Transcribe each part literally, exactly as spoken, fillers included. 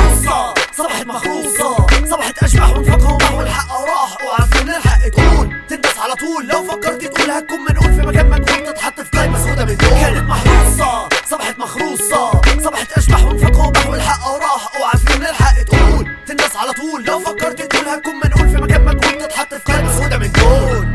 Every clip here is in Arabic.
محروسة صبحت مخروصة، صبحت أشبح وانفقها ومحو الحق راح، وعارف من الحق تقول تندس على طول، لو فكرت تقول هتكون منقول في مكان مجهول، تتحط في قايمة سودا من دول. كانت محروسة صبحت مخروصة، صبحت أشبح وانفقها ومحو الحق راح، وعارف من الحق تقول تندس على طول، لو فكرت تقول هتكون منقول في مكان مجهول، تتحط في قايمة سودا من دول.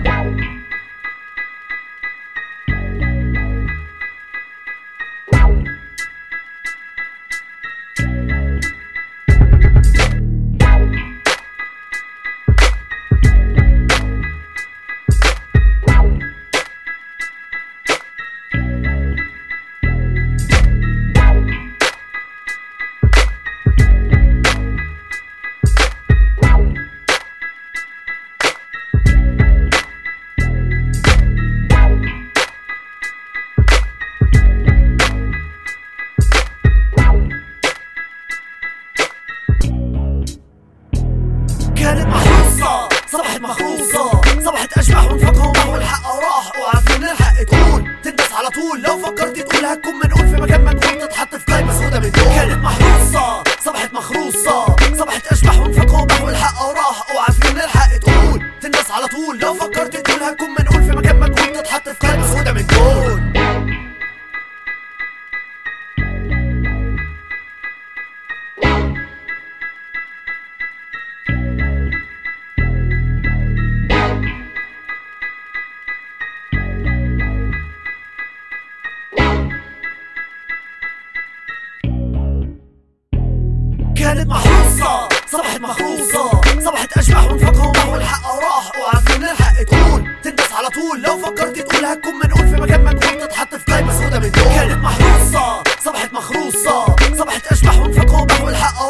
كانت محروسة صبحت مخروصة، صبحت أشبح وانفقها ومحو الحق راح، وعارف من الحق تقول تندس على طول، لو فكرت تقول هتكون منقول في مكان مجهول، تتحط في قايمة سودا من دول. كانت محروسة صبحت مخروصة، صبحت أشبح وانفقها ومحو الحق راح، وعارف من الحق تقول تندس على طول، لو فكرت تقول هتكون منقول في مكان مجهول، تتحط في قايمة سودا من دول. كانت محروسة صبحت مخروصة، صبحت أشبح وانفقها ومحو الحق راح، وعارف من الحق تقول تندس على طول، لو فكرت تقول هتكون منقول في مكان مجهول، تتحط في قايمة سودا من دول. كانت محروسة صبحت مخروصة، صبحت أشبح وانفقها ومحو الحق